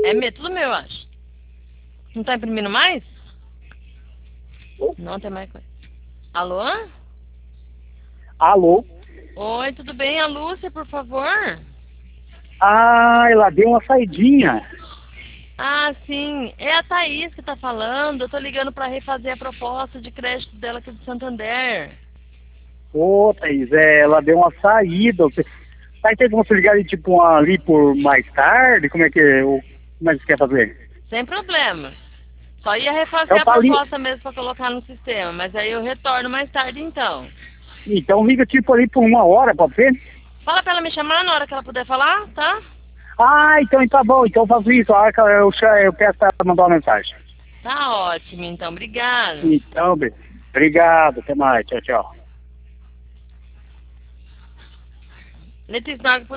tudo meu, eu acho. Não tá imprimindo mais? Não tem mais coisa. Alô? Alô? Oi, tudo bem? A Lúcia, por favor? Ah, ela deu uma saidinha. Ah, sim. É a Thaís que tá falando. Eu tô ligando pra refazer a proposta de crédito dela aqui do Santander. Ô, Thaís, ela deu uma saída. Tá, tem como você ligar ali, tipo, ali por mais tarde? Como é que você quer fazer? Sem problema. Só ia refazer Então a tá ali. proposta mesmo pra colocar no sistema, mas aí eu retorno mais tarde então. Então liga tipo ali por 1 hora, pode ser? Fala pra ela me chamar na hora que ela puder falar, tá? Ah, então tá bom, então eu faço isso. A hora que eu peço pra ela mandar uma mensagem. Tá ótimo, então. Obrigada. Então, obrigado, até mais, tchau, tchau. Letícia, na hora que